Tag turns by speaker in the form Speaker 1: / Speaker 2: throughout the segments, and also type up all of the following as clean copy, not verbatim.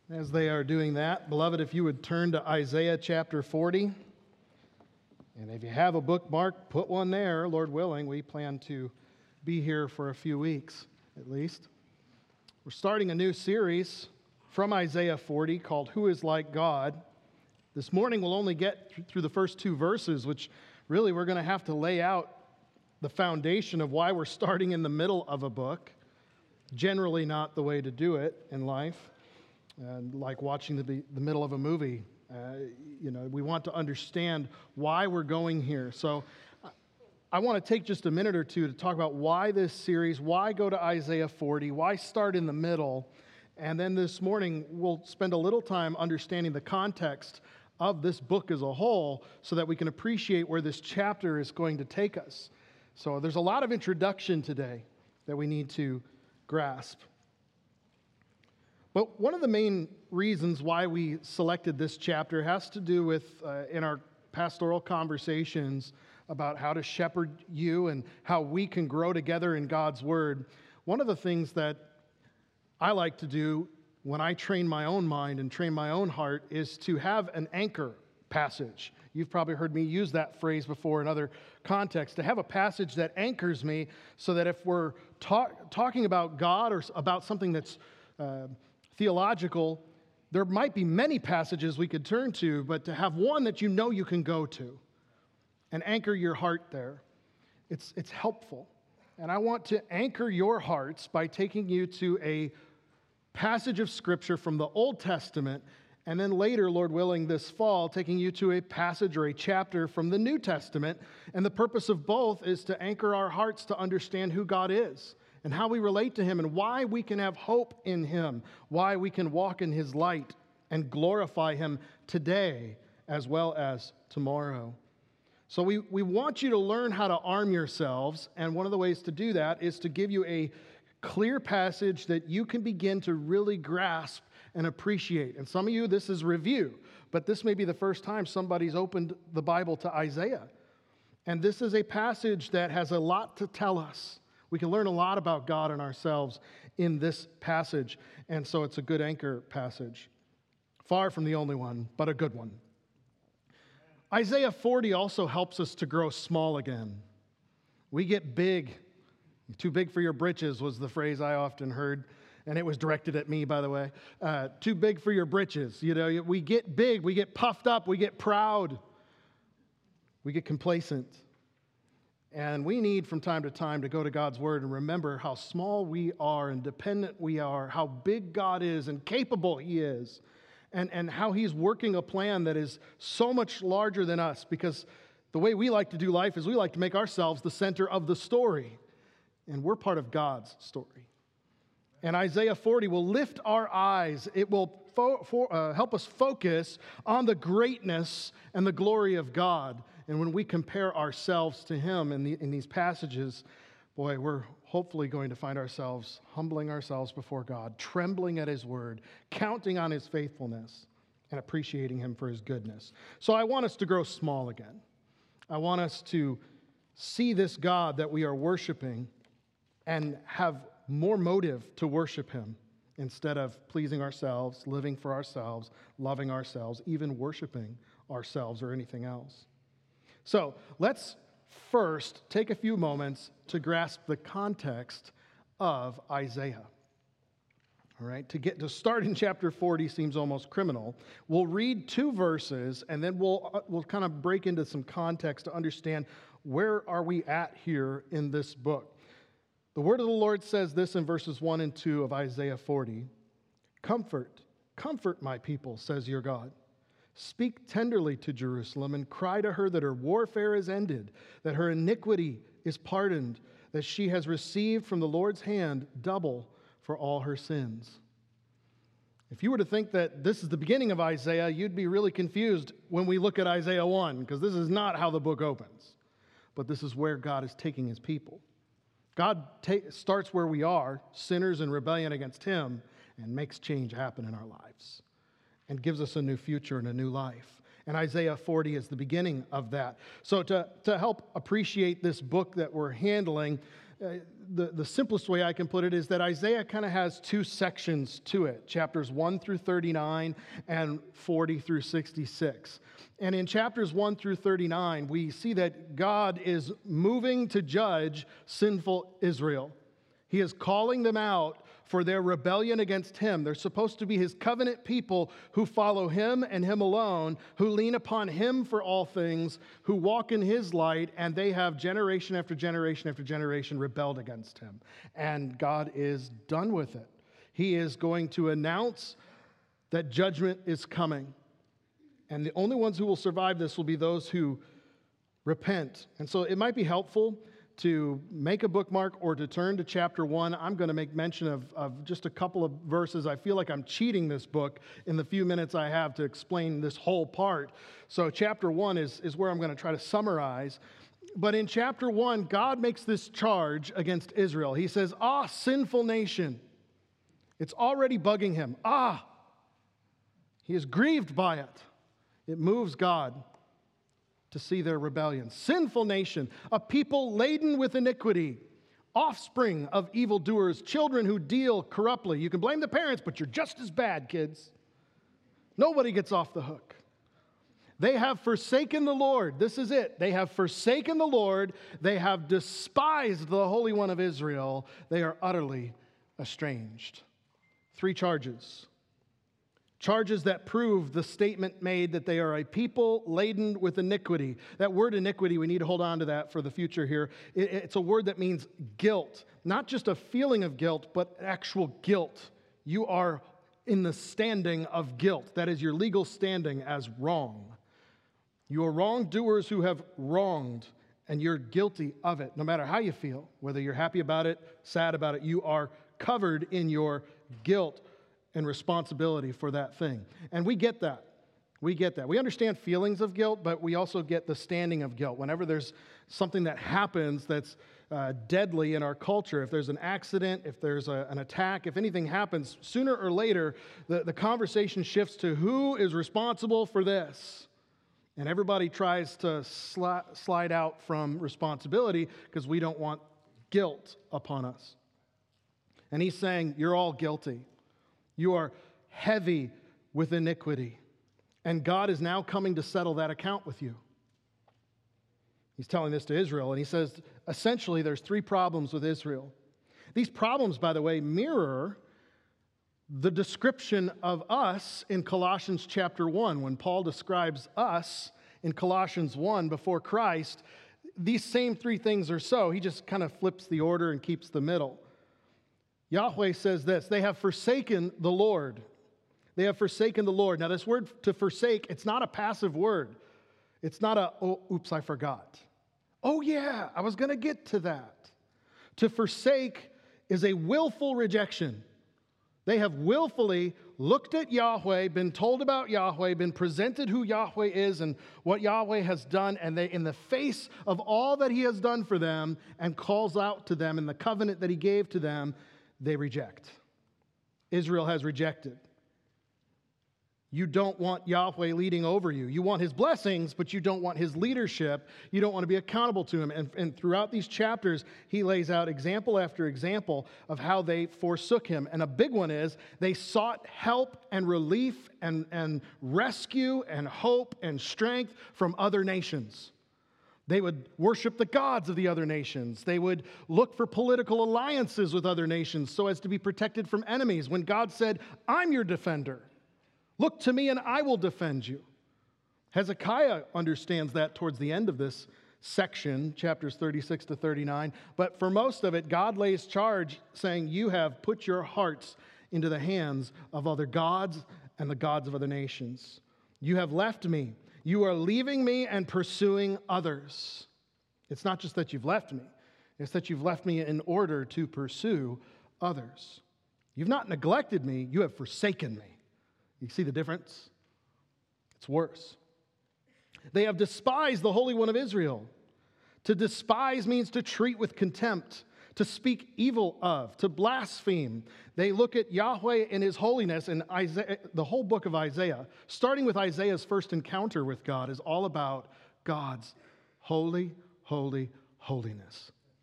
Speaker 1: As they are doing that, beloved, if you would turn to Isaiah chapter 40. And if you have a bookmark, put one there, Lord willing. We plan to be here for a few weeks, at least. We're starting a new series from Isaiah 40 called Who is Like God? This morning we'll only get through the first two verses, which really we're going to have to lay out the foundation of why we're starting in the middle of a book. Generally not the way to do it in life. Like watching the middle of a movie. We want to understand why we're going here. So I want to take just a minute or two to talk about why this series, why go to Isaiah 40, why start in the middle. And then this morning, we'll spend a little time understanding the context of this book as a whole so that we can appreciate where this chapter is going to take us. So there's a lot of introduction today that we need to grasp. But one of the main reasons why we selected this chapter has to do with, in our pastoral conversations about how to shepherd you and how we can grow together in God's Word. One of the things that I like to do when I train my own mind and train my own heart is to have an anchor passage. You've probably heard me use that phrase before in other contexts, to have a passage that anchors me so that if we're talking about God or about something that's theological, there might be many passages we could turn to, but to have one that you know you can go to and anchor your heart there, it's helpful. And I want to anchor your hearts by taking you to a passage of Scripture from the Old Testament, and then later, Lord willing, this fall, taking you to a passage or a chapter from the New Testament. And the purpose of both is to anchor our hearts to understand who God is and how we relate to Him and why we can have hope in Him, why we can walk in His light and glorify Him today as well as tomorrow. So we want you to learn how to arm yourselves, and one of the ways to do that is to give you a clear passage that you can begin to really grasp and appreciate. And some of you, this is review, but this may be the first time somebody's opened the Bible to Isaiah. And this is a passage that has a lot to tell us. We can learn a lot about God and ourselves in this passage, and so it's a good anchor passage. Far from the only one, but a good one. Isaiah 40 also helps us to grow small again. We get big. Too big for your britches was the phrase I often heard, and it was directed at me, by the way. Too big for your britches. We get big, we get puffed up, we get proud, we get complacent. And we need from time to time to go to God's Word and remember how small we are and dependent we are, how big God is and capable He is, and how He's working a plan that is so much larger than us, because the way we like to do life is we like to make ourselves the center of the story, and we're part of God's story. And Isaiah 40 will lift our eyes. It will help us focus on the greatness and the glory of God. And when we compare ourselves to Him in these passages, boy, we're hopefully going to find ourselves humbling ourselves before God, trembling at His word, counting on His faithfulness, and appreciating Him for His goodness. So I want us to grow small again. I want us to see this God that we are worshiping and have more motive to worship Him instead of pleasing ourselves, living for ourselves, loving ourselves, even worshiping ourselves or anything else. So let's first take a few moments to grasp the context of Isaiah. All right, to start in chapter 40 seems almost criminal. We'll read two verses, and then we'll kind of break into some context to understand where are we at here in this book. The word of the Lord says this in verses 1 and 2 of Isaiah 40. Comfort, comfort my people, says your God. Speak tenderly to Jerusalem and cry to her that her warfare is ended, that her iniquity is pardoned, that she has received from the Lord's hand double for all her sins. If you were to think that this is the beginning of Isaiah, you'd be really confused when we look at Isaiah 1, because this is not how the book opens. But this is where God is taking His people. God starts where we are, sinners in rebellion against Him, and makes change happen in our lives and gives us a new future and a new life. And Isaiah 40 is the beginning of that. So to help appreciate this book that we're handling, the simplest way I can put it is that Isaiah kind of has two sections to it, chapters 1 through 39 and 40 through 66. And in chapters 1 through 39, we see that God is moving to judge sinful Israel. He is calling them out for their rebellion against him. They're supposed to be his covenant people who follow him and him alone, who lean upon him for all things, who walk in his light, and they have generation after generation after generation rebelled against him. And God is done with it. He is going to announce that judgment is coming. And the only ones who will survive this will be those who repent. And so it might be helpful to make a bookmark or to turn to chapter 1. I'm going to make mention of just a couple of verses. I feel like I'm cheating this book in the few minutes I have to explain this whole part. So chapter 1 is where I'm going to try to summarize. But in chapter 1, God makes this charge against Israel. He says, "Ah, sinful nation." It's already bugging him. He is grieved by it. It moves God to see their rebellion. Sinful nation, a people laden with iniquity, offspring of evildoers, children who deal corruptly. You can blame the parents, but you're just as bad, kids. Nobody gets off the hook. They have forsaken the Lord. This is it. They have forsaken the Lord. They have despised the Holy One of Israel. They are utterly estranged. 3 charges. Charges that prove the statement made that they are a people laden with iniquity. That word iniquity, we need to hold on to that for the future here. It's a word that means guilt. Not just a feeling of guilt, but actual guilt. You are in the standing of guilt. That is your legal standing as wrong. You are wrongdoers who have wronged, and you're guilty of it. No matter how you feel, whether you're happy about it, sad about it, you are covered in your guilt and responsibility for that thing. And we get that. We get that. We understand feelings of guilt, but we also get the standing of guilt. Whenever there's something that happens that's deadly in our culture, if there's an accident, if there's an attack, if anything happens, sooner or later, the conversation shifts to who is responsible for this. And everybody tries to slide out from responsibility because we don't want guilt upon us. And he's saying, you're all guilty. You are heavy with iniquity. And God is now coming to settle that account with you. He's telling this to Israel, and he says, essentially, there's 3 problems with Israel. These problems, by the way, mirror the description of us in Colossians chapter 1. When Paul describes us in Colossians 1 before Christ, these same 3 things are so. He just kind of flips the order and keeps the middle. Yahweh says this, they have forsaken the Lord. They have forsaken the Lord. Now, this word to forsake, it's not a passive word. It's not a, oh, oops, I forgot. Oh, yeah, I was going to get to that. To forsake is a willful rejection. They have willfully looked at Yahweh, been told about Yahweh, been presented who Yahweh is and what Yahweh has done, and they, in the face of all that he has done for them and calls out to them in the covenant that he gave to them, they reject. Israel has rejected. You don't want Yahweh leading over you. You want his blessings, but you don't want his leadership. You don't want to be accountable to him. And throughout these chapters, he lays out example after example of how they forsook him. And a big one is they sought help and relief and rescue and hope and strength from other nations. They would worship the gods of the other nations. They would look for political alliances with other nations so as to be protected from enemies. When God said, I'm your defender. Look to me and I will defend you. Hezekiah understands that towards the end of this section, chapters 36 to 39. But for most of it, God lays charge saying, you have put your hearts into the hands of other gods and the gods of other nations. You have left me. You are leaving me and pursuing others. It's not just that you've left me. It's that you've left me in order to pursue others. You've not neglected me. You have forsaken me. You see the difference? It's worse. They have despised the Holy One of Israel. To despise means to treat with contempt, to speak evil of, to blaspheme. They look at Yahweh in his holiness, and Isaiah, the whole book of Isaiah, starting with Isaiah's first encounter with God, is all about God's holy, holy, holiness.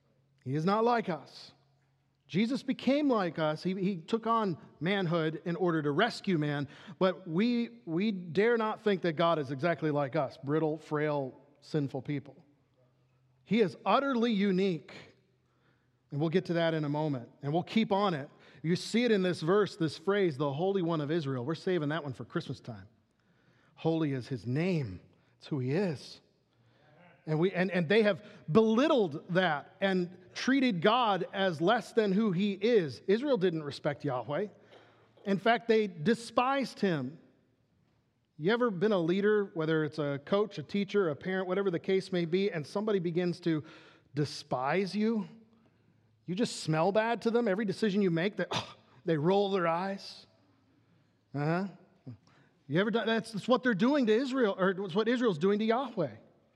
Speaker 1: He is not like us. Jesus became like us. He took on manhood in order to rescue man, but we dare not think that God is exactly like us, brittle, frail, sinful people. He is utterly unique, and we'll get to that in a moment, and we'll keep on it. You see it in this verse, this phrase, the Holy One of Israel. We're saving that one for Christmas time. Holy is his name. It's who he is. And they have belittled that and treated God as less than who he is. Israel didn't respect Yahweh. In fact, they despised him. You ever been a leader, whether it's a coach, a teacher, a parent, whatever the case may be, and somebody begins to despise you? You just smell bad to them. Every decision you make, they roll their eyes. You ever done? That's what they're doing to Israel, or it's what Israel's doing to Yahweh.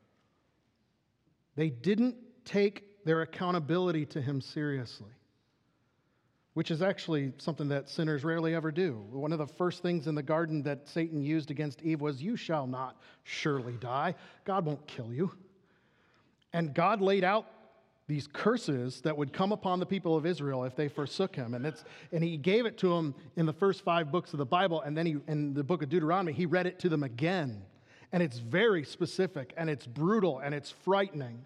Speaker 1: They didn't take their accountability to him seriously, which is actually something that sinners rarely ever do. One of the first things in the garden that Satan used against Eve was, "You shall not surely die." God won't kill you. And God laid out these curses that would come upon the people of Israel if they forsook him. And he gave it to them in the first 5 books of the Bible, and then in the book of Deuteronomy, he read it to them again. And it's very specific, and it's brutal, and it's frightening.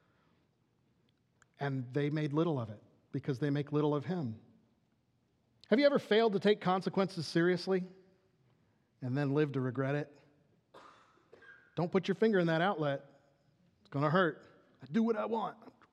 Speaker 1: And they made little of it because they make little of him. Have you ever failed to take consequences seriously and then lived to regret it? Don't put your finger in that outlet. It's going to hurt. I do what I want.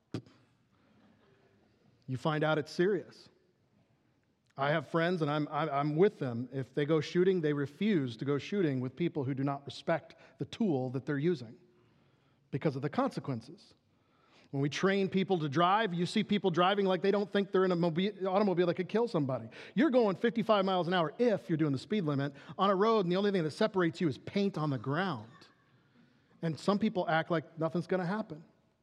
Speaker 1: You find out it's serious. I have friends, and I'm with them. If they go shooting, they refuse to go shooting with people who do not respect the tool that they're using because of the consequences. When we train people to drive, you see people driving like they don't think they're in an automobile that could kill somebody. You're going 55 miles an hour if you're doing the speed limit on a road, and the only thing that separates you is paint on the ground. And some people act like nothing's going to happen.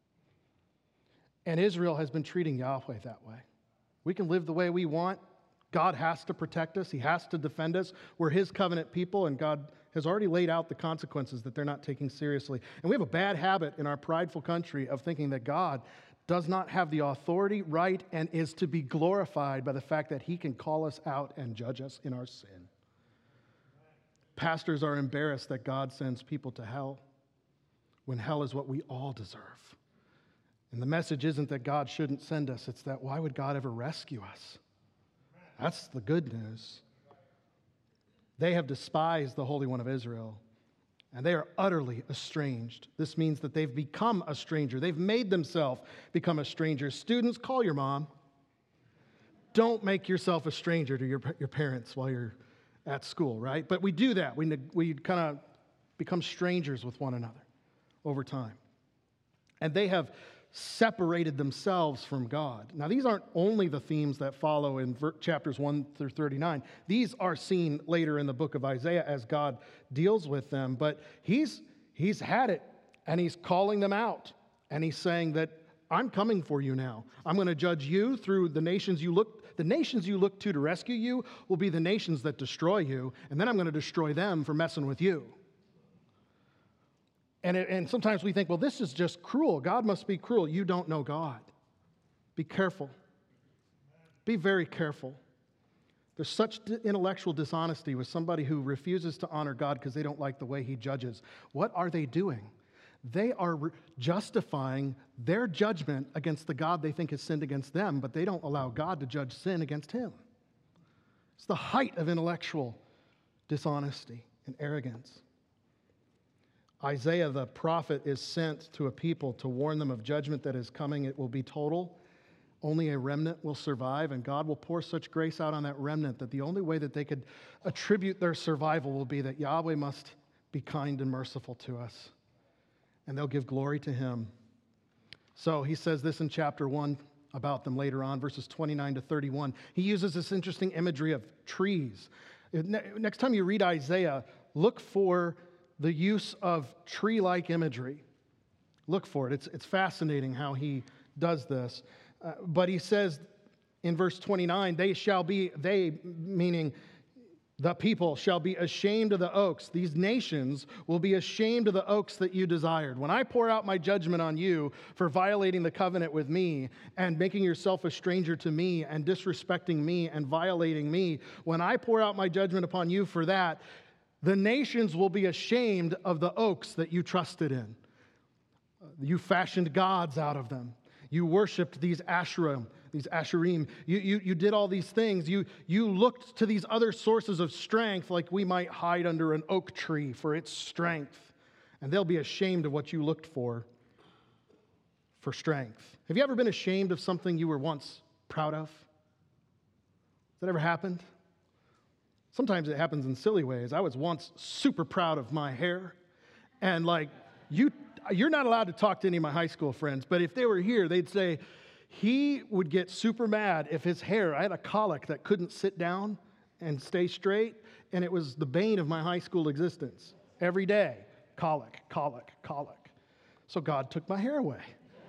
Speaker 1: And Israel has been treating Yahweh that way. We can live the way we want. God has to protect us. He has to defend us. We're his covenant people, and God has already laid out the consequences that they're not taking seriously. And we have a bad habit in our prideful country of thinking that God does not have the authority, right, and is to be glorified by the fact that he can call us out and judge us in our sin. Pastors are embarrassed that God sends people to hell when hell is what we all deserve. And the message isn't that God shouldn't send us. It's that why would God ever rescue us? That's the good news. They have despised the Holy One of Israel, and they are utterly estranged. This means that they've become a stranger. They've made themselves become a stranger. Students, call your mom. Don't make yourself a stranger to your parents while you're at school, right? But we do that. We kind of become strangers with one another over time. And they have separated themselves from God. Now, these aren't only the themes that follow in chapters 1 through 39. These are seen later in the book of Isaiah as God deals with them. But he's had it, and he's calling them out. And he's saying that I'm coming for you now. I'm going to judge you through the nations you look to rescue you will be the nations that destroy you. And then I'm going to destroy them for messing with you. And sometimes we think, well, this is just cruel. God must be cruel. You don't know God. Be careful. Be very careful. There's such intellectual dishonesty with somebody who refuses to honor God because they don't like the way he judges. What are they doing? They are justifying their judgment against the God they think has sinned against them, but they don't allow God to judge sin against him. It's the height of intellectual dishonesty and arrogance. Isaiah the prophet is sent to a people to warn them of judgment that is coming. It will be total. Only a remnant will survive, and God will pour such grace out on that remnant that the only way that they could attribute their survival will be that Yahweh must be kind and merciful to us, and they'll give glory to him. So he says this in chapter 1 about them later on, verses 29 to 31. He uses this interesting imagery of trees. Next time you read Isaiah, look for the use of tree-like imagery. Look for it. It's fascinating how he does this. But he says in verse 29, they shall be, they meaning The people shall be ashamed of the oaks. These nations will be ashamed of the oaks that you desired. When I pour out my judgment on you for violating the covenant with me and making yourself a stranger to me and disrespecting me and violating me, when I pour out my judgment upon you for that, the nations will be ashamed of the oaks that you trusted in. You fashioned gods out of them. You worshiped these Asherim. You did all these things. You looked to these other sources of strength, like we might hide under an oak tree for its strength. And they'll be ashamed of what you looked for strength. Have you ever been ashamed of something you were once proud of? Has that ever happened? Sometimes it happens in silly ways. I was once super proud of my hair. And you're not allowed to talk to any of my high school friends, but if they were here, they'd say, he would get super mad if his hair, I had a colic that couldn't sit down and stay straight, and it was the bane of my high school existence. Every day, colic. So God took my hair away.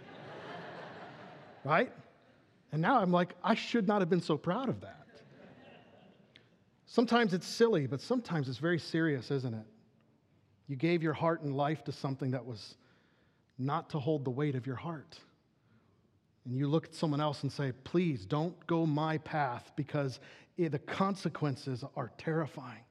Speaker 1: Right? And now I'm like, I should not have been so proud of that. Sometimes it's silly, but sometimes it's very serious, isn't it? You gave your heart and life to something that was not to hold the weight of your heart. And you look at someone else and say, please don't go my path because the consequences are terrifying.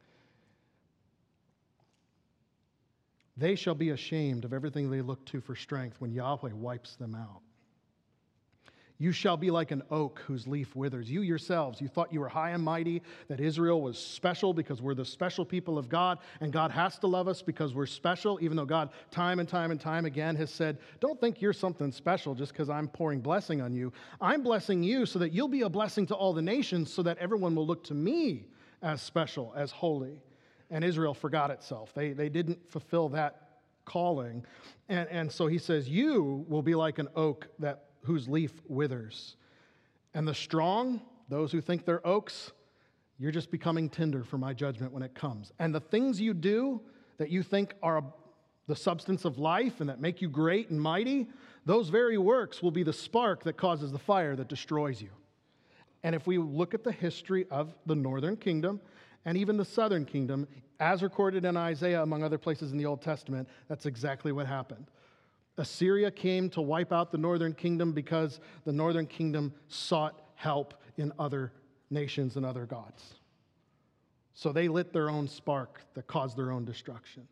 Speaker 1: They shall be ashamed of everything they look to for strength when Yahweh wipes them out. You shall be like an oak whose leaf withers. You yourselves, you thought you were high and mighty, that Israel was special because we're the special people of God, and God has to love us because we're special, even though God time and time again has said, don't think you're something special just because I'm pouring blessing on you. I'm blessing you so that you'll be a blessing to all the nations, so that everyone will look to me as special, as holy. And Israel forgot itself. They didn't fulfill that calling. And so he says, you will be like an oak whose leaf withers. And the strong, those who think they're oaks, you're just becoming tinder for my judgment when it comes. And the things you do that you think are the substance of life and that make you great and mighty, those very works will be the spark that causes the fire that destroys you. And if we look at the history of the northern kingdom and even the southern kingdom, as recorded in Isaiah, among other places in the Old Testament, that's exactly what happened. Assyria came to wipe out the northern kingdom because the northern kingdom sought help in other nations and other gods. So they lit their own spark that caused their own destruction.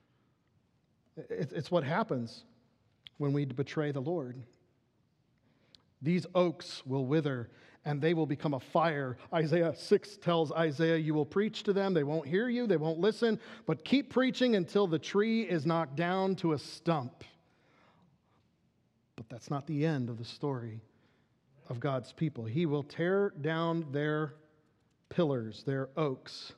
Speaker 1: It's what happens when we betray the Lord. These oaks will wither and they will become a fire. Isaiah 6 tells Isaiah, you will preach to them. They won't hear you. They won't listen. But keep preaching until the tree is knocked down to a stump. But that's not the end of the story of God's people. He will tear down their pillars, their oaks.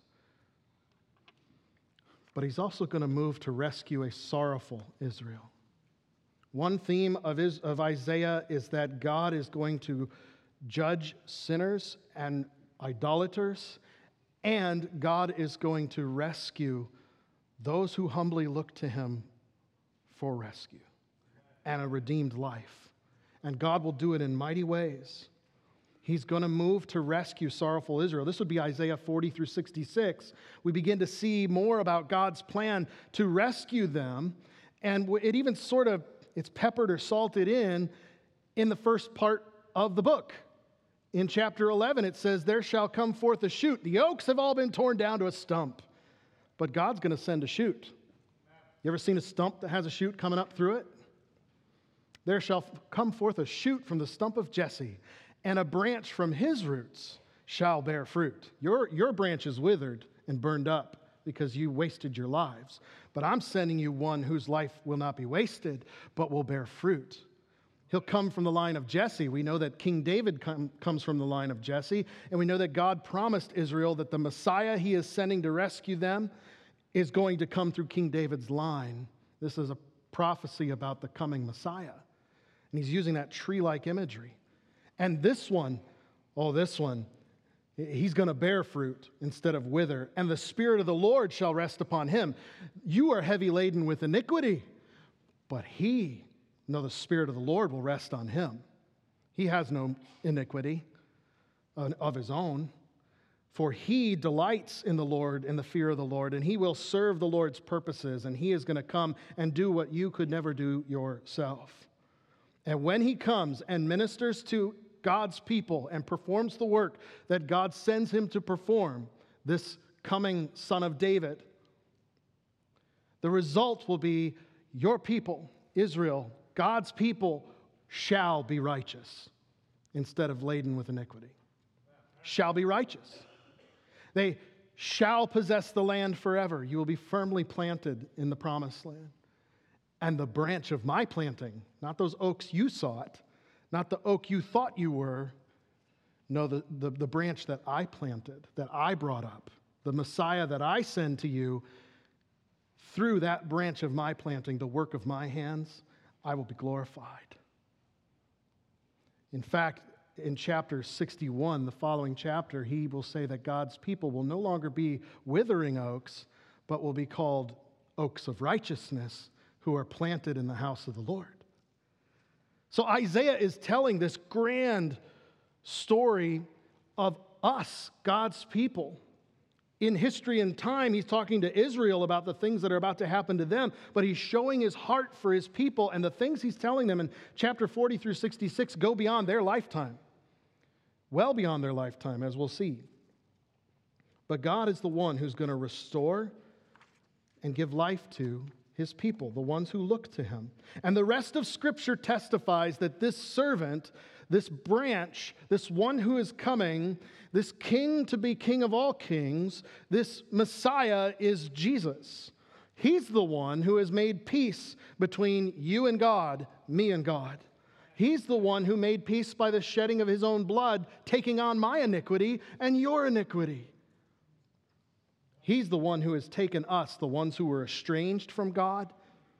Speaker 1: But he's also going to move to rescue a sorrowful Israel. One theme of Isaiah is that God is going to judge sinners and idolaters, and God is going to rescue those who humbly look to him for rescue and a redeemed life. And God will do it in mighty ways. He's going to move to rescue sorrowful Israel. This would be Isaiah 40 through 66. We begin to see more about God's plan to rescue them. And it even it's peppered or salted in the first part of the book. In chapter 11, it says, there shall come forth a shoot. The oaks have all been torn down to a stump. But God's going to send a shoot. You ever seen a stump that has a shoot coming up through it? There shall come forth a shoot from the stump of Jesse, and a branch from his roots shall bear fruit. Your branch is withered and burned up because you wasted your lives. But I'm sending you one whose life will not be wasted, but will bear fruit. He'll come from the line of Jesse. We know that King David comes from the line of Jesse, and we know that God promised Israel that the Messiah he is sending to rescue them is going to come through King David's line. This is a prophecy about the coming Messiah. And he's using that tree-like imagery. And this one, he's going to bear fruit instead of wither. And the Spirit of the Lord shall rest upon him. You are heavy laden with iniquity, but the Spirit of the Lord will rest on him. He has no iniquity of his own. For he delights in the Lord, in the fear of the Lord, and he will serve the Lord's purposes, and he is going to come and do what you could never do yourself. And when he comes and ministers to God's people and performs the work that God sends him to perform, this coming Son of David, the result will be your people, Israel, God's people, shall be righteous instead of laden with iniquity. Shall be righteous. They shall possess the land forever. You will be firmly planted in the promised land. And the branch of my planting, not those oaks you sought, not the oak you thought you were, no, the branch that I planted, that I brought up, the Messiah that I send to you, through that branch of my planting, the work of my hands, I will be glorified. In fact, in chapter 61, the following chapter, he will say that God's people will no longer be withering oaks, but will be called oaks of righteousness who are planted in the house of the Lord. So Isaiah is telling this grand story of us, God's people. In history and time, he's talking to Israel about the things that are about to happen to them, but he's showing his heart for his people, and the things he's telling them in chapter 40 through 66 go beyond their lifetime. Well beyond their lifetime, as we'll see. But God is the one who's going to restore and give life to his people, the ones who look to him. And the rest of Scripture testifies that this servant, this branch, this one who is coming, this king to be king of all kings, this Messiah is Jesus. He's the one who has made peace between you and God, me and God. He's the one who made peace by the shedding of his own blood, taking on my iniquity and your iniquity. He's the one who has taken us, the ones who were estranged from God,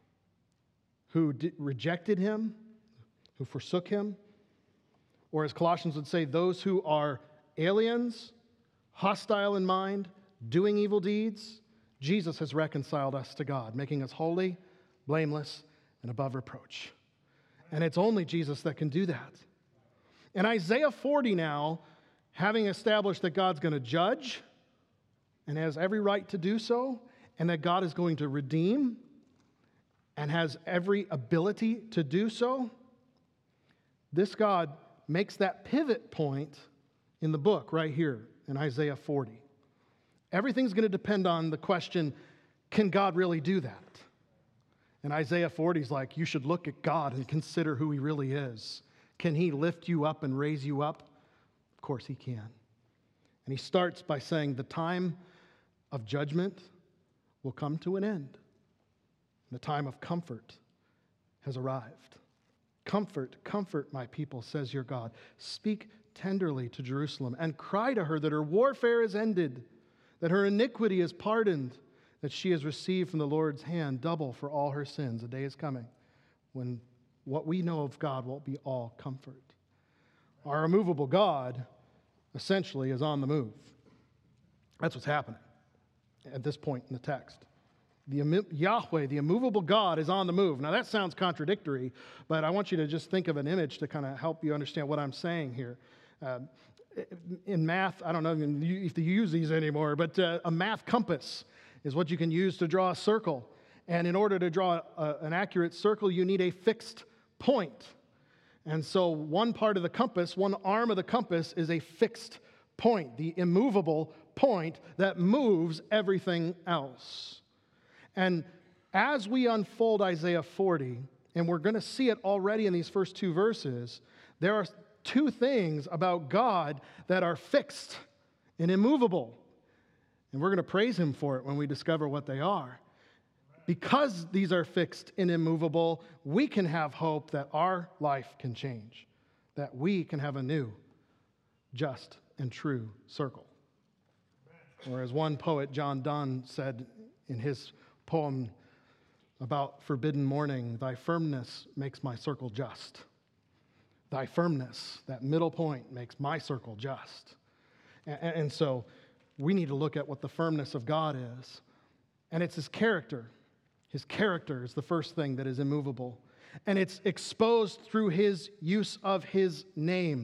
Speaker 1: who rejected him, who forsook him, or as Colossians would say, those who are aliens, hostile in mind, doing evil deeds. Jesus has reconciled us to God, making us holy, blameless, and above reproach. And it's only Jesus that can do that. In Isaiah 40 now, having established that God's going to judge and has every right to do so, and that God is going to redeem and has every ability to do so, this God makes that pivot point in the book right here in Isaiah 40. Everything's going to depend on the question, can God really do that? And Isaiah 40 is like, you should look at God and consider who he really is. Can he lift you up and raise you up? Of course he can. And he starts by saying the time of judgment will come to an end. The time of comfort has arrived. Comfort, comfort my people, says your God. Speak tenderly to Jerusalem and cry to her that her warfare is ended, that her iniquity is pardoned, that she has received from the Lord's hand double for all her sins. A day is coming when what we know of God will be all comfort. Our immovable God essentially is on the move. That's what's happening at this point in the text. Yahweh, the immovable God, is on the move. Now that sounds contradictory, but I want you to just think of an image to kind of help you understand what I'm saying here. In math, I don't know if you use these anymore, but a math compass is what you can use to draw a circle. And in order to draw an accurate circle, you need a fixed point. And so one part of the compass, one arm of the compass is a fixed point, the immovable point that moves everything else. And as we unfold Isaiah 40, and we're going to see it already in these first two verses, there are two things about God that are fixed and immovable. And we're going to praise him for it when we discover what they are. Because these are fixed and immovable, we can have hope that our life can change, that we can have a new, just, and true circle. Or as one poet, John Donne, said in his poem about forbidden mourning, thy firmness makes my circle just. Thy firmness, that middle point, makes my circle just. And so we need to look at what the firmness of God is. And it's his character. His character is the first thing that is immovable. And it's exposed through his use of his name.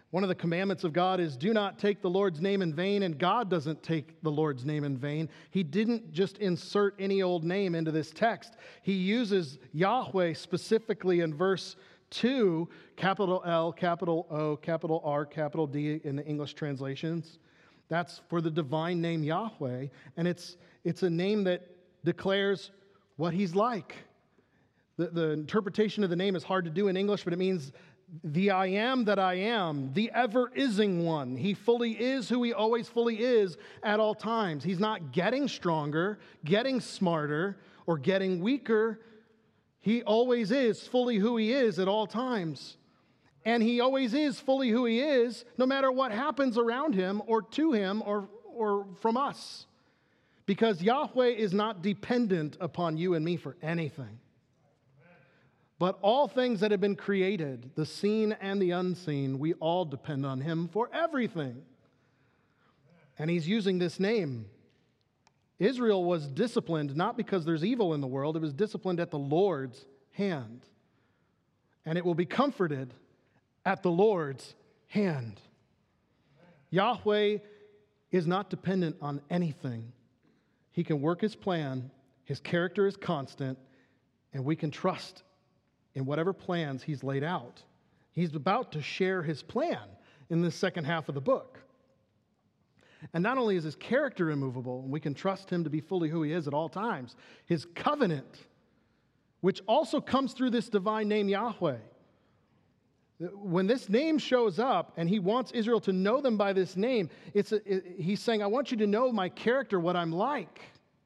Speaker 1: One of the commandments of God is do not take the Lord's name in vain, and God doesn't take the Lord's name in vain. He didn't just insert any old name into this text. He uses Yahweh specifically in verse 2, capital L, capital O, capital R, capital D in the English translations. That's for the divine name Yahweh, and it's a name that declares what he's like. The interpretation of the name is hard to do in English, but it means the I am that I am, the ever-ising one. He fully is who he always fully is at all times. He's not getting stronger, getting smarter, or getting weaker. He always is fully who he is at all times. And he always is fully who he is, no matter what happens around him or to him or from us. Because Yahweh is not dependent upon you and me for anything. But all things that have been created, the seen and the unseen, we all depend on him for everything. And he's using this name. Israel was disciplined not because there's evil in the world, it was disciplined at the Lord's hand. And it will be comforted at the Lord's hand. Yahweh is not dependent on anything. He can work his plan, his character is constant, and we can trust in whatever plans he's laid out. He's about to share his plan in the second half of the book. And not only is his character immovable, and we can trust him to be fully who he is at all times, his covenant, which also comes through this divine name Yahweh. When this name shows up and he wants Israel to know them by this name, he's saying, I want you to know my character, what I'm like.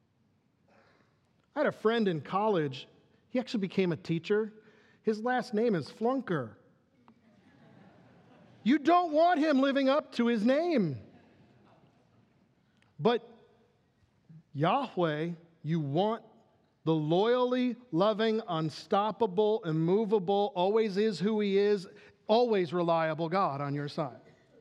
Speaker 1: I had a friend in college. He actually became a teacher. His last name is Flunker. You don't want him living up to his name. But Yahweh, you want the loyally loving, unstoppable, immovable, always is who he is, always reliable God on your side.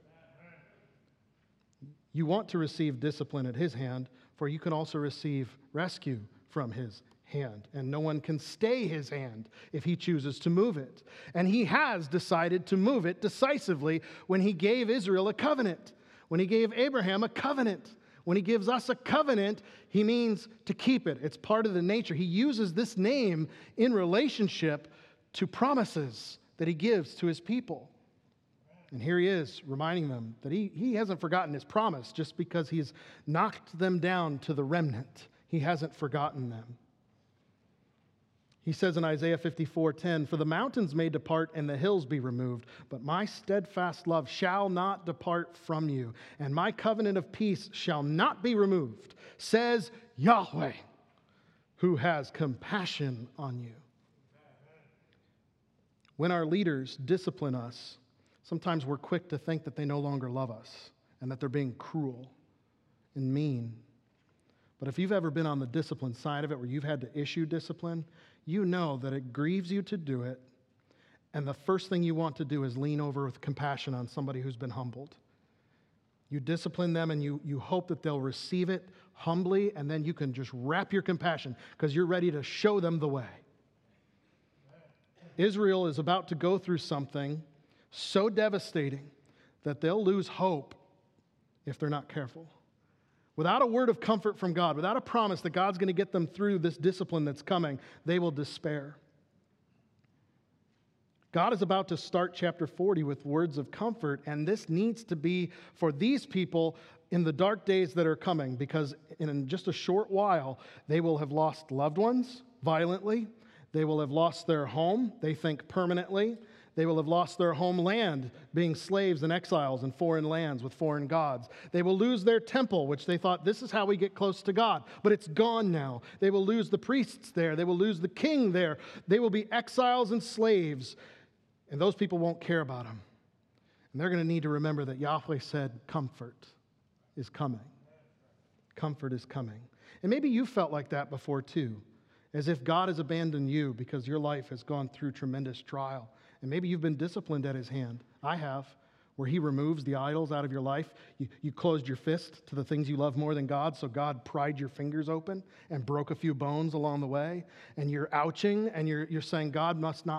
Speaker 1: You want to receive discipline at his hand, for you can also receive rescue from his hand, and no one can stay his hand if he chooses to move it. And he has decided to move it decisively when he gave Israel a covenant, when he gave Abraham a covenant. When he gives us a covenant, he means to keep it. It's part of the nature. He uses this name in relationship to promises that he gives to his people. And here he is reminding them that he hasn't forgotten his promise just because he's knocked them down to the remnant. He hasn't forgotten them. He says in Isaiah 54:10, for the mountains may depart and the hills be removed, but my steadfast love shall not depart from you, and my covenant of peace shall not be removed, says Yahweh, who has compassion on you. When our leaders discipline us, sometimes we're quick to think that they no longer love us and that they're being cruel and mean. But if you've ever been on the discipline side of it, where you've had to issue discipline, you know that it grieves you to do it, and the first thing you want to do is lean over with compassion on somebody who's been humbled. You discipline them, and you hope that they'll receive it humbly, and then you can just wrap your compassion because you're ready to show them the way. Israel is about to go through something so devastating that they'll lose hope if they're not careful. Without a word of comfort from God, without a promise that God's going to get them through this discipline that's coming, they will despair. God is about to start chapter 40 with words of comfort, and this needs to be for these people in the dark days that are coming, because in just a short while, they will have lost loved ones violently. They will have lost their home, they think permanently. They will have lost their homeland, being slaves and exiles in foreign lands with foreign gods. They will lose their temple, which they thought, this is how we get close to God. But it's gone now. They will lose the priests there. They will lose the king there. They will be exiles and slaves. And those people won't care about them. And they're going to need to remember that Yahweh said, comfort is coming. Comfort is coming. And maybe you felt like that before too, as if God has abandoned you because your life has gone through tremendous trial. And maybe you've been disciplined at his hand. I have, where he removes the idols out of your life. You closed your fist to the things you love more than God, so God pried your fingers open and broke a few bones along the way. And you're ouching, and you're saying, God must not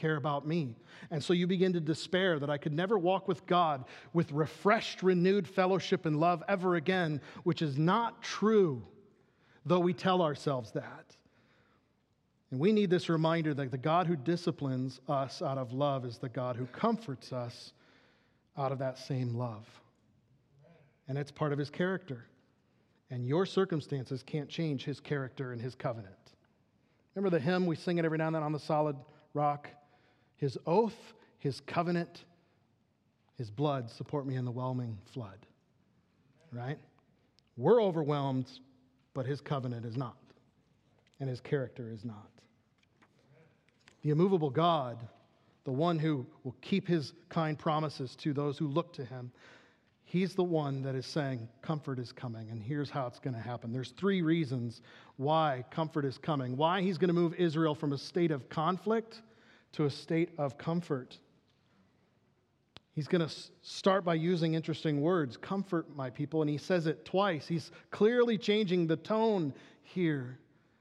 Speaker 1: care about me. And so you begin to despair that I could never walk with God with refreshed, renewed fellowship and love ever again, which is not true, though we tell ourselves that. And we need this reminder that the God who disciplines us out of love is the God who comforts us out of that same love. And it's part of his character. And your circumstances can't change his character and his covenant. Remember the hymn, we sing it every now and then, On the Solid Rock? His oath, his covenant, his blood support me in the whelming flood. Right? We're overwhelmed, but his covenant is not. And his character is not. The immovable God, the one who will keep his kind promises to those who look to him, he's the one that is saying, comfort is coming, and here's how it's going to happen. There's 3 reasons why comfort is coming, why he's going to move Israel from a state of conflict to a state of comfort. He's going to start by using interesting words, comfort my people, and he says it twice. He's clearly changing the tone here.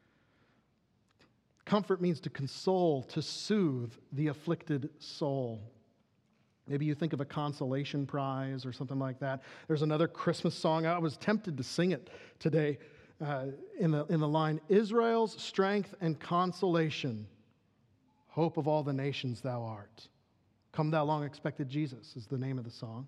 Speaker 1: Comfort means to console, to soothe the afflicted soul. Maybe you think of a consolation prize or something like that. There's another Christmas song. I was tempted to sing it today in the line, Israel's strength and consolation, hope of all the nations thou art. Come thou long expected Jesus is the name of the song.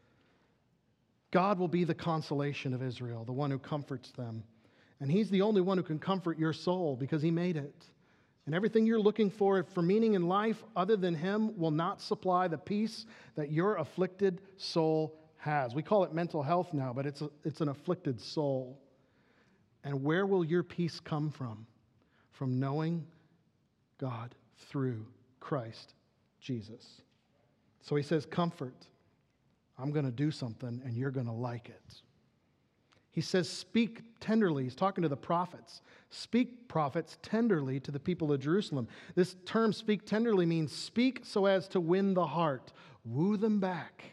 Speaker 1: God will be the consolation of Israel, the one who comforts them. And he's the only one who can comfort your soul because he made it. And everything you're looking for meaning in life other than him will not supply the peace that your afflicted soul has. We call it mental health now, but it's an afflicted soul. And where will your peace come from? From knowing God through Christ Jesus. So he says, comfort. I'm going to do something and you're going to like it. He says, speak tenderly. He's talking to the prophets. Speak, prophets, tenderly to the people of Jerusalem. This term, speak tenderly, means speak so as to win the heart. Woo them back.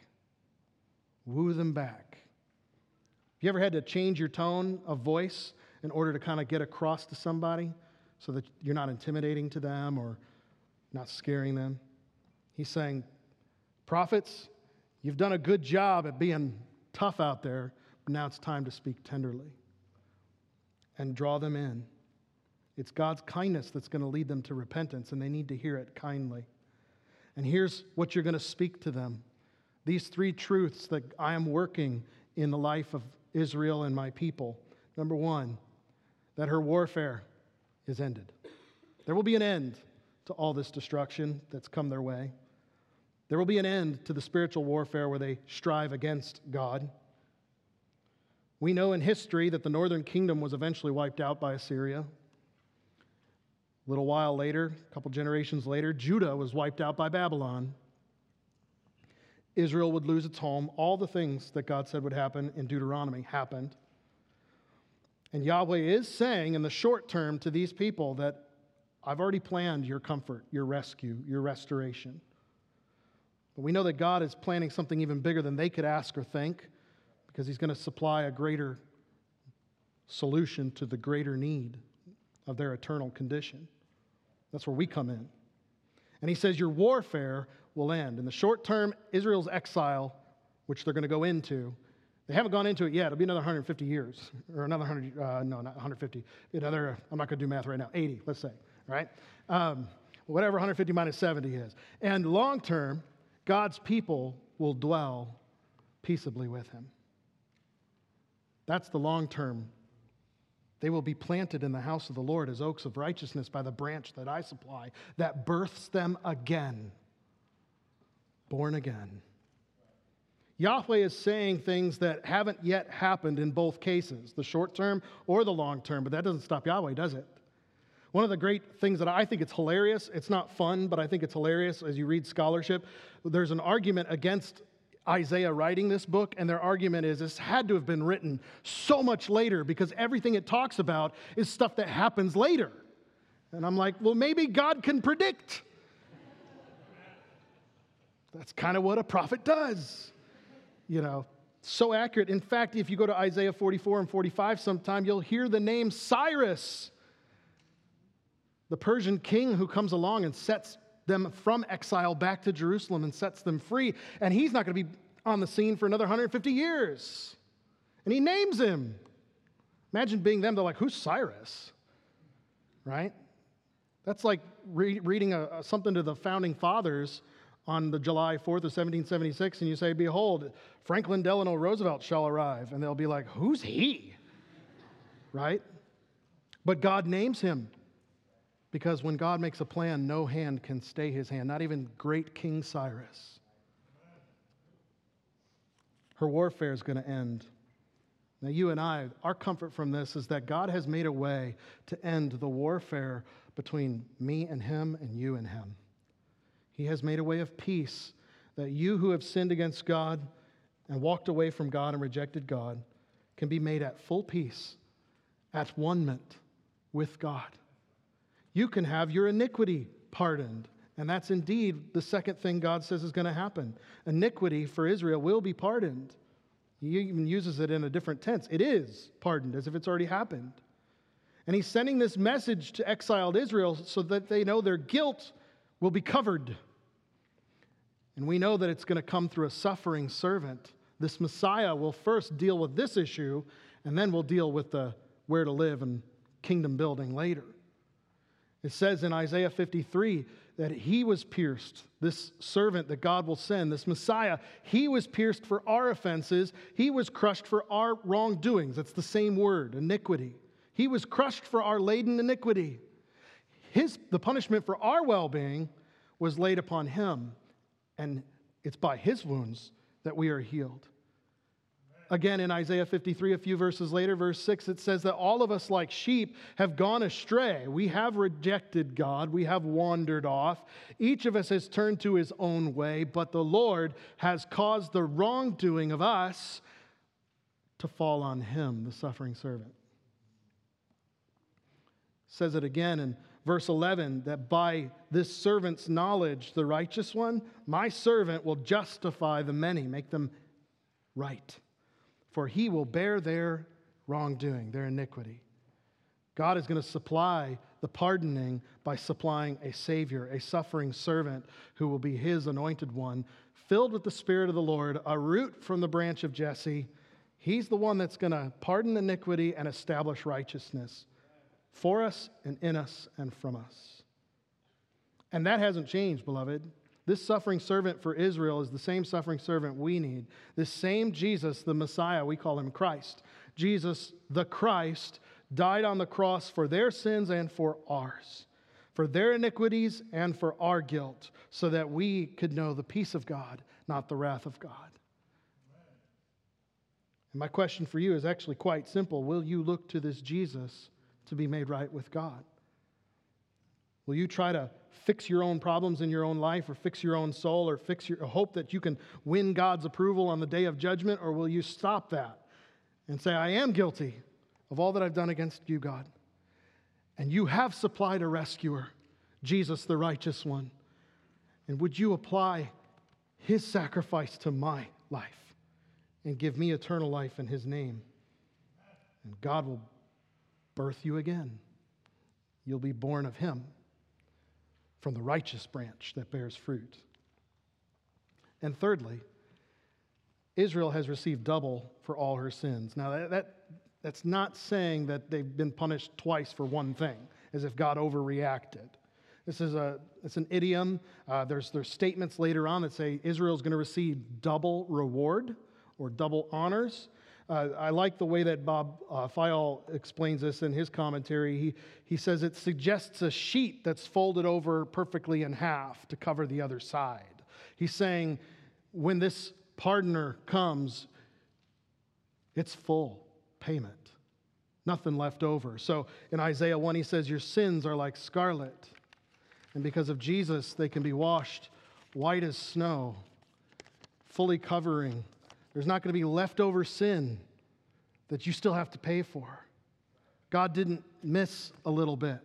Speaker 1: Woo them back. Have you ever had to change your tone of voice in order to kind of get across to somebody so that you're not intimidating to them or not scaring them? He's saying, prophets, you've done a good job at being tough out there. Now it's time to speak tenderly and draw them in. It's God's kindness that's going to lead them to repentance, and they need to hear it kindly. And here's what you're going to speak to them. These 3 truths that I am working in the life of Israel and my people. Number 1, that her warfare is ended. There will be an end to all this destruction that's come their way. There will be an end to the spiritual warfare where they strive against God. We know in history that the northern kingdom was eventually wiped out by Assyria. A little while later, a couple generations later, Judah was wiped out by Babylon. Israel would lose its home. All the things that God said would happen in Deuteronomy happened. And Yahweh is saying in the short term to these people that I've already planned your comfort, your rescue, your restoration. But we know that God is planning something even bigger than they could ask or think, because he's going to supply a greater solution to the greater need of their eternal condition. That's where we come in. And he says your warfare will end. In the short term, Israel's exile, which they're going to go into, they haven't gone into it yet. It'll be another 150 years, or another 100, no, not 150. Another, I'm not going to do math right now, 80, let's say, right? Whatever 150 minus 70 is. And long term, God's people will dwell peaceably with him. That's the long term. They will be planted in the house of the Lord as oaks of righteousness by the branch that I supply, that births them again, born again. Yahweh is saying things that haven't yet happened in both cases, the short term or the long term, but that doesn't stop Yahweh, does it? One of the great things that I think it's hilarious, it's not fun, but I think it's hilarious as you read scholarship, there's an argument against Isaiah writing this book, and their argument is this had to have been written so much later because everything it talks about is stuff that happens later. And I'm like, well, maybe God can predict. That's kind of what a prophet does. You know, so accurate. In fact, if you go to Isaiah 44 and 45 sometime, you'll hear the name Cyrus, the Persian king who comes along and sets them from exile back to Jerusalem and sets them free. And he's not going to be on the scene for another 150 years. And he names him. Imagine being them. They're like, who's Cyrus? Right? That's like reading something to the founding fathers on the July 4th of 1776, and you say, behold, Franklin Delano Roosevelt shall arrive. And they'll be like, who's he? Right? But God names him, because when God makes a plan, no hand can stay his hand, not even great King Cyrus. Her warfare is going to end. Now, you and I, our comfort from this is that God has made a way to end the warfare between me and him and you and him. He has made a way of peace that you who have sinned against God and walked away from God and rejected God can be made at full peace, at one-ment with God. You can have your iniquity pardoned. And that's indeed the second thing God says is going to happen. Iniquity for Israel will be pardoned. He even uses it in a different tense. It is pardoned, as if it's already happened. And he's sending this message to exiled Israel so that they know their guilt will be covered. And we know that it's going to come through a suffering servant. This Messiah will first deal with this issue, and then we'll deal with the where to live and kingdom building later. It says in Isaiah 53 that he was pierced, this servant that God will send, this Messiah, he was pierced for our offenses. He was crushed for our wrongdoings. That's the same word, iniquity. He was crushed for our laden iniquity. The punishment for our well-being was laid upon him, and it's by his wounds that we are healed. Again, in Isaiah 53, a few verses later, verse 6, it says that all of us like sheep have gone astray. We have rejected God. We have wandered off. Each of us has turned to his own way, but the Lord has caused the wrongdoing of us to fall on him, the suffering servant. It says it again in verse 11, that by this servant's knowledge, the righteous one, my servant will justify the many, make them right. For he will bear their wrongdoing, their iniquity. God is going to supply the pardoning by supplying a Savior, a suffering servant who will be his anointed one, filled with the Spirit of the Lord, a root from the branch of Jesse. He's the one that's going to pardon iniquity and establish righteousness for us and in us and from us. And that hasn't changed, beloved. This suffering servant for Israel is the same suffering servant we need. This same Jesus, the Messiah, we call him Christ. Jesus, the Christ, died on the cross for their sins and for ours, for their iniquities and for our guilt, so that we could know the peace of God, not the wrath of God. And my question for you is actually quite simple. Will you look to this Jesus to be made right with God? Will you try to fix your own problems in your own life, or fix your own soul, or fix your hope that you can win God's approval on the day of judgment? Or will you stop that and say, I am guilty of all that I've done against you, God? And you have supplied a rescuer, Jesus, the righteous one. And would you apply his sacrifice to my life and give me eternal life in his name? And God will birth you again. You'll be born of him, from the righteous branch that bears fruit. And thirdly, Israel has received double for all her sins. Now, that's not saying that they've been punished twice for one thing, as if God overreacted. It's an idiom. There's statements later on that say Israel's going to receive double reward or double honors. I like the way that Bob Fayol explains this in his commentary. He says it suggests a sheet that's folded over perfectly in half to cover the other side. He's saying when this pardoner comes, it's full payment, nothing left over. So in Isaiah 1, he says, your sins are like scarlet, and because of Jesus, they can be washed white as snow, fully covering. There's not going to be leftover sin that you still have to pay for. God didn't miss a little bit.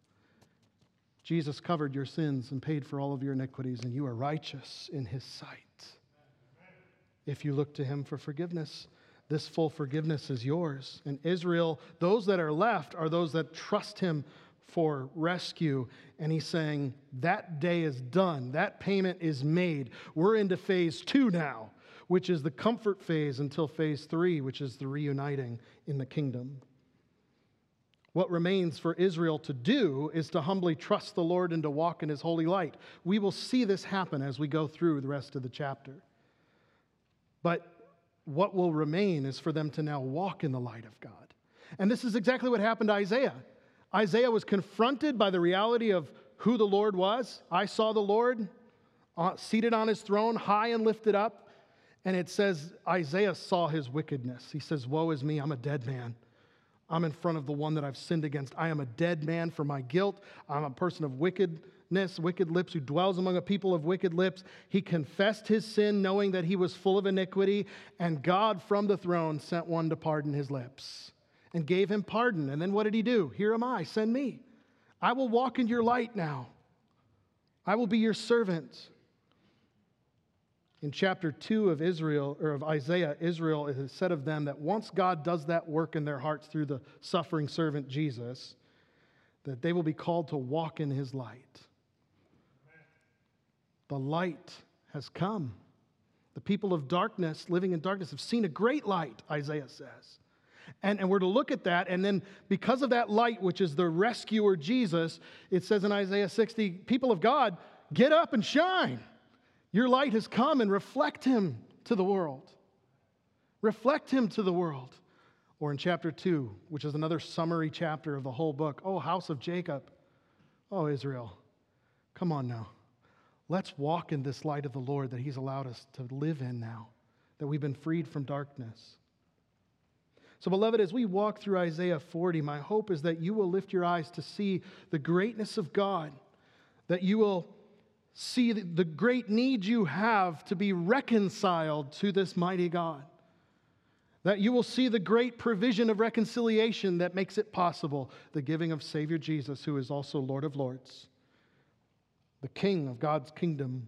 Speaker 1: Jesus covered your sins and paid for all of your iniquities, and you are righteous in his sight. If you look to him for forgiveness, this full forgiveness is yours. And Israel, those that are left are those that trust him for rescue. And he's saying that day is done. That payment is made. We're into phase 2 now, which is the comfort phase, until phase 3, which is the reuniting in the kingdom. What remains for Israel to do is to humbly trust the Lord and to walk in his holy light. We will see this happen as we go through the rest of the chapter. But what will remain is for them to now walk in the light of God. And this is exactly what happened to Isaiah. Isaiah was confronted by the reality of who the Lord was. I saw the Lord seated on his throne, high and lifted up. And it says Isaiah saw his wickedness. He says, woe is me, I'm a dead man. I'm in front of the one that I've sinned against. I am a dead man for my guilt. I'm a person of wickedness, wicked lips, who dwells among a people of wicked lips. He confessed his sin, knowing that he was full of iniquity, and God from the throne sent one to pardon his lips and gave him pardon. And then what did he do? Here am I, send me. I will walk in your light now. I will be your servant. In chapter 2 of Isaiah, Israel, it is said of them that once God does that work in their hearts through the suffering servant Jesus, that they will be called to walk in his light. The light has come. The people of darkness, living in darkness, have seen a great light, Isaiah says. And we're to look at that, and then because of that light, which is the rescuer Jesus, it says in Isaiah 60, people of God, get up and shine. Your light has come, and reflect him to the world. Reflect him to the world. Or in chapter 2, which is another summary chapter of the whole book. Oh, house of Jacob. Oh, Israel. Come on now. Let's walk in this light of the Lord that he's allowed us to live in now, that we've been freed from darkness. So, beloved, as we walk through Isaiah 40, my hope is that you will lift your eyes to see the greatness of God, that you will see the great need you have to be reconciled to this mighty God, that you will see the great provision of reconciliation that makes it possible, the giving of Savior Jesus, who is also Lord of Lords, the King of God's kingdom,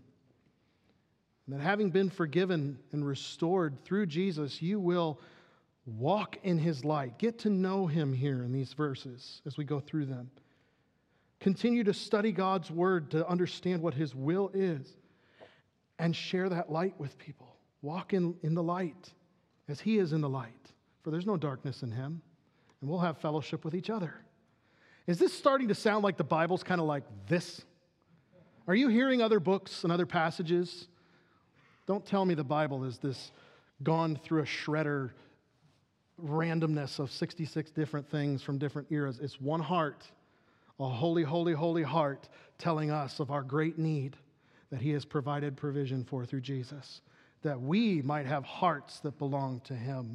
Speaker 1: and that having been forgiven and restored through Jesus, you will walk in his light. Get to know him here in these verses as we go through them. Continue to study God's word to understand what his will is and share that light with people. Walk in the light as he is in the light, for there's no darkness in him, and we'll have fellowship with each other. Is this starting to sound like the Bible's kind of like this? Are you hearing other books and other passages? Don't tell me the Bible is this gone through a shredder randomness of 66 different things from different eras. It's one heart. A holy, holy, holy heart telling us of our great need that he has provided provision for through Jesus, that we might have hearts that belong to him.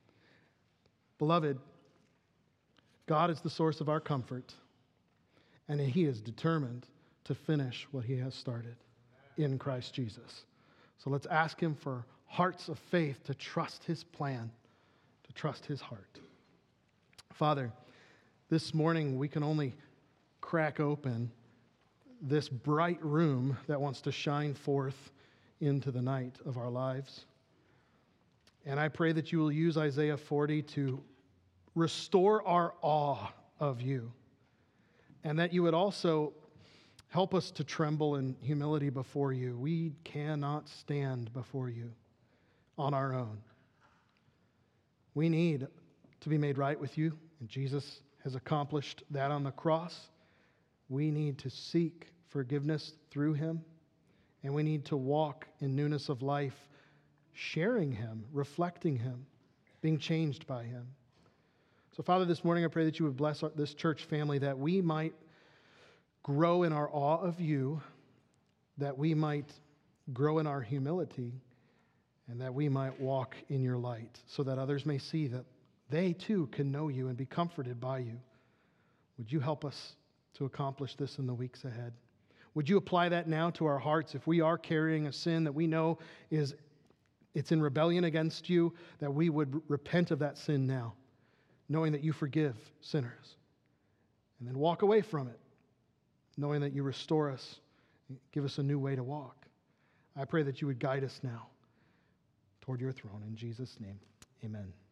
Speaker 1: Beloved, God is the source of our comfort, and he is determined to finish what he has started in Christ Jesus. So let's ask him for hearts of faith to trust his plan, to trust his heart. Father, this morning we can only crack open this bright room that wants to shine forth into the night of our lives. And I pray that you will use Isaiah 40 to restore our awe of you, and that you would also help us to tremble in humility before you. We cannot stand before you on our own. We need to be made right with you, and Jesus has accomplished that on the cross. We need to seek forgiveness through him, and we need to walk in newness of life, sharing him, reflecting him, being changed by him. So, Father, this morning I pray that you would bless this church family, that we might grow in our awe of you, that we might grow in our humility, and that we might walk in your light, so that others may see that they too can know you and be comforted by you. Would you help us to accomplish this in the weeks ahead? Would you apply that now to our hearts? If we are carrying a sin that we know it's in rebellion against you, that we would repent of that sin now, knowing that you forgive sinners, and then walk away from it, knowing that you restore us and give us a new way to walk. I pray that you would guide us now toward your throne. In Jesus' name, amen.